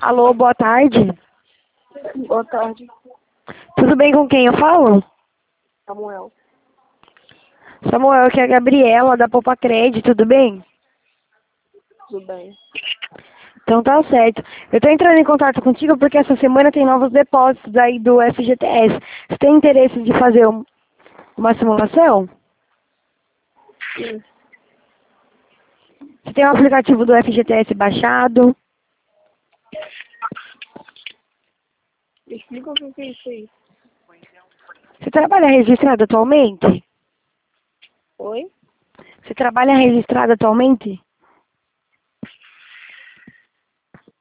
Alô, boa tarde. Boa tarde, Tudo bem com quem eu falo? Samuel. Samuel, aqui é a Gabriela, da Poupa Crédito, tudo bem? Tudo bem? Então tá certo. Eu tô entrando em contato contigo porque essa semana tem novos depósitos aí do FGTS. Você tem interesse de fazer uma simulação? Sim. Você tem o aplicativo do FGTS baixado? Me explica o que é isso aí. Você trabalha registrado atualmente? Oi? Você trabalha registrado atualmente?